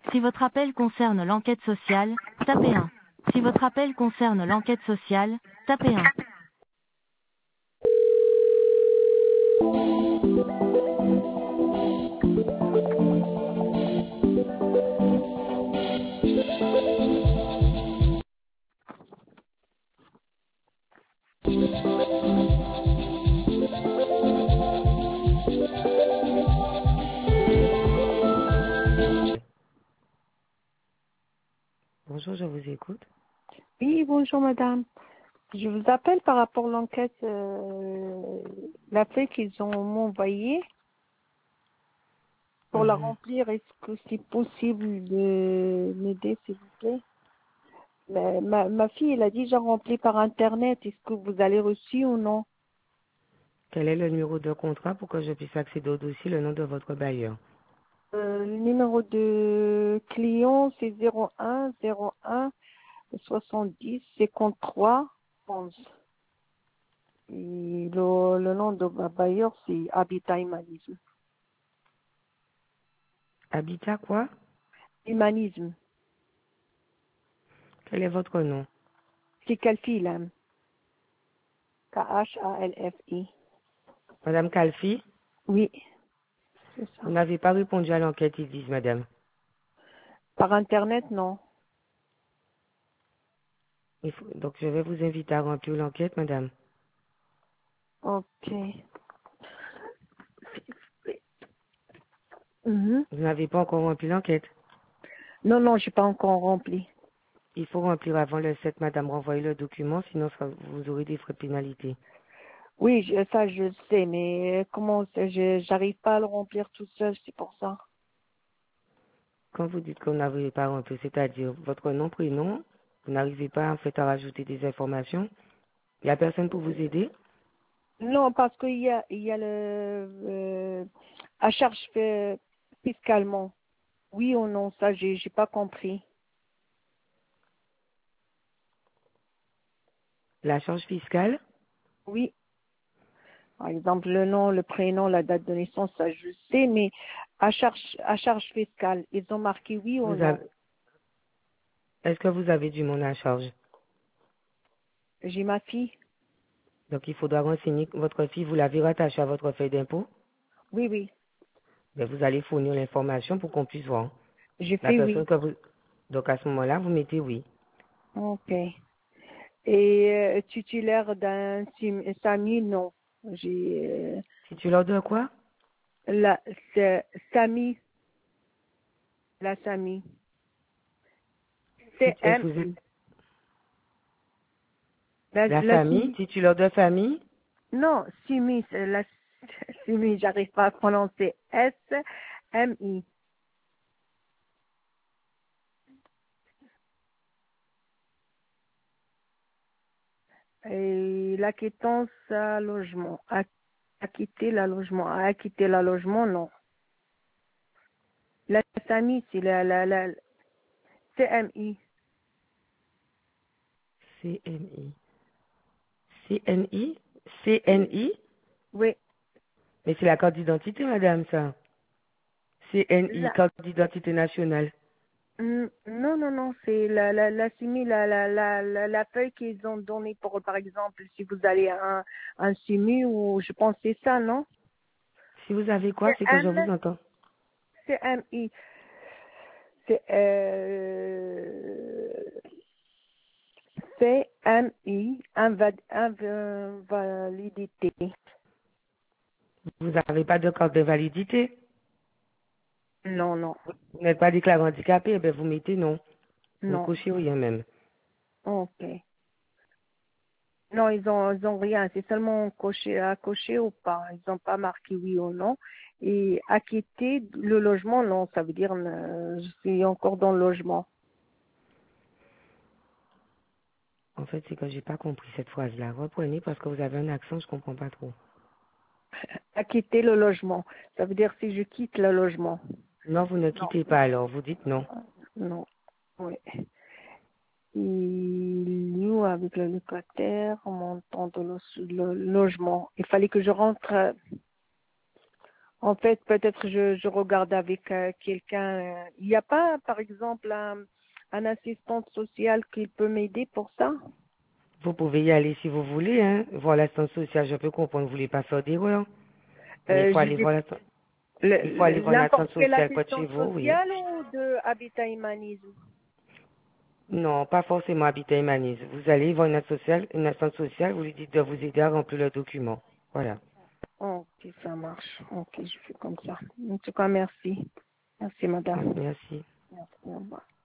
Si votre appel concerne l'enquête sociale, tapez 1. Si votre appel concerne l'enquête sociale, tapez 1. Bonjour, je vous écoute. Oui, bonjour madame. Je vous appelle par rapport à l'enquête, l'appel qu'ils ont m'envoyé pour la remplir. Est-ce que c'est possible de m'aider, s'il vous plaît? Ma fille, elle a déjà rempli par Internet. Est-ce que vous allez reçu ou non? Quel est le numéro de contrat pour que je puisse accéder au dossier, le nom de votre bailleur? Le numéro de client, c'est 01 01 70 53 11. Et le nom de ma bailleur, c'est Habitat Humanisme. Habitat quoi? Humanisme. Quel est votre nom? C'est Kalfi, là. Khalfi. Madame Kalfi, Oui, c'est ça. vous n'avez pas répondu à l'enquête, ils disent, madame. Par Internet, non. Donc, je vais vous inviter à remplir l'enquête, madame. Ok. Mhm. Vous n'avez pas encore rempli l'enquête. Non, non, j'ai pas encore rempli. Il faut remplir avant le 7, madame. Renvoyez le document, sinon vous aurez des frais de pénalité. Oui, ça je sais, mais comment j'arrive pas à le remplir tout seul, c'est pour ça. Quand vous dites que vous n'avez pas rempli, c'est-à-dire votre nom, prénom, vous n'arrivez pas en fait à rajouter des informations. Il n'y a personne pour vous aider. Non, parce qu'il y a à charge fiscalement. Oui ou non, ça j'ai pas compris. La charge fiscale, Oui. Par exemple, le nom, le prénom, la date de naissance, ça je sais, mais à charge fiscale, ils ont marqué oui ou vous non. avez, est-ce que vous avez du monde à charge? J'ai ma fille. Donc, il faudra renseigner que votre fille, vous l'avez rattachée à votre feuille d'impôt. Oui, oui. Mais vous allez fournir l'information pour qu'on puisse voir. J'ai La fait personne oui. que vous... Donc, à ce moment-là, vous mettez oui. Ok. Et titulaire d'un SAMI, non. J'ai Titulaire de quoi? la c'est SAMI, la SAMI. Est-ce que vous êtes CMI. la La famille? SIMI. Titulaire de famille? Non, SIMI, c'est la SIMI, j'arrive pas à prononcer. SMI. Et l'acquittance à logement. Acquitter la logement. Acquitter la logement, non. La SAMI, c'est la CMI. CNI. CNI? CNI? Oui. Mais c'est la carte d'identité, madame, ça. CNI, carte d'identité nationale. Non, non, non, c'est la CIMI, la feuille qu'ils ont donnée pour, par exemple, si vous allez à un CIMI ou je pense que c'est ça, non? Si vous avez quoi, c'est que je CM, vous entends. CMI. C'est CMI, invalidité. Vous n'avez pas de carte de validité. Non, non, Vous n'êtes pas déclaré handicapé, eh bien, vous mettez non. Vous non. cochez rien même. Ok. Non, ils ont rien. C'est seulement à cocher ou pas. Ils n'ont pas marqué oui ou non. Et acquitter le logement, non. Ça veut dire je suis encore dans le logement. En fait, c'est que j'ai pas compris cette phrase-là. Reprenez parce que vous avez un accent, je comprends pas trop. Acquitter le logement. Ça veut dire si je quitte le logement. Non, vous ne Non. quittez pas alors. Vous dites non. Non. Oui. Il loue avec le locataire, montant de le logement. Il fallait que je rentre. En fait, peut-être je regarde avec quelqu'un. Il n'y a pas, par exemple, un assistant social qui peut m'aider pour ça? Vous pouvez y aller si vous voulez, hein. Voir l'assistante sociale, je peux comprendre, vous voulez pas faire d'erreur. Mais Je dis il faut aller voir n'importe l'assistante quelle sociale près de chez assistante vous, oui. sociale ou de Habitat Humanisme? Non, pas forcément Habitat Humanisme. Vous allez voir une assistante sociale, vous lui dites de vous aider à remplir le document. Voilà. Ok, ça marche. Ok, je fais comme ça. En tout cas, merci. Merci, madame. Merci. Merci, au revoir.